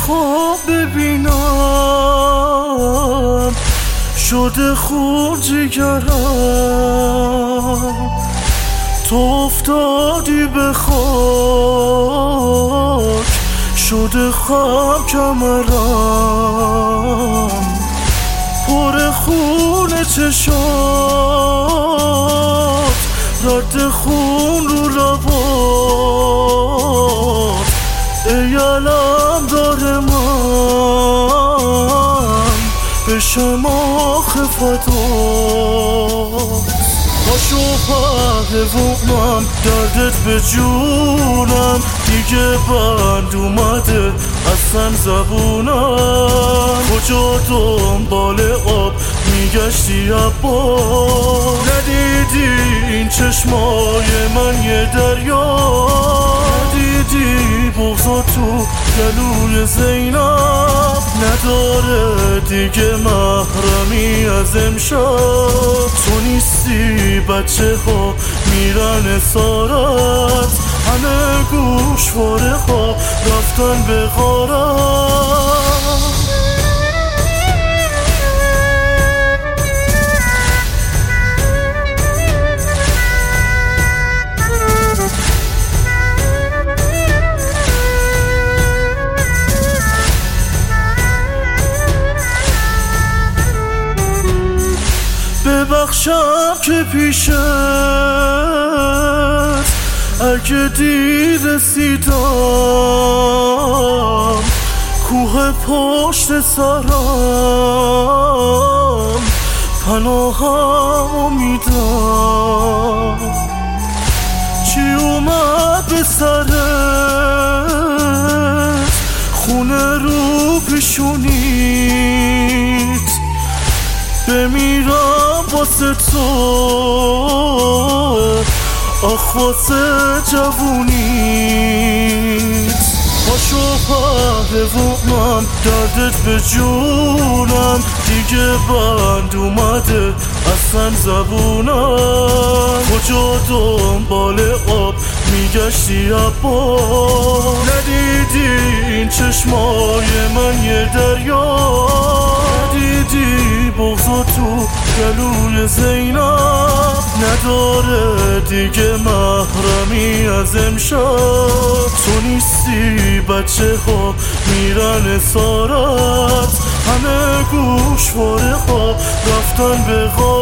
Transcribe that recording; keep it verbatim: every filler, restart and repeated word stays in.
خواب ببینم شده خون جگرم، تو افتادی به خاک شده خم کمرم، پر خون چشات رد خون رو لبات، ای علم داره من بشم آخه فدات. پاشو پهلوونم دردت به جونم، دیگه بند اومده اصلا زبونم، کجا دنبال آب میگشتی عباس، ندیدی این چشمای من یه دریا، ندیدی بغضا تو گلوی زینب، نداره دیگه محرمی از امشب، تو نیستی بچه ها میرن اسارت، همه گوشواره ها رفتن به غارت. ببخشم که پیشت اگه دیر رسیدم، کوه پشت سرم پناهم میدم، چی اومد به سرت خونه رو پیشونیت، بمیرم واسه تو آخ واسه جوونیت. پاشو پهلوونم دردت به جونم، دیگه بند اومده اصلا زبونم، کجا دنبال آب میگشتی عباس، ندیدی این چشمای من یه دریا، ندیدی بغضا تو گلوی زینب، نداره دیگه محرمی از امشب، تو نیستی بچه ها میرن اسارت، همه گوشواره ها رفتن به غار.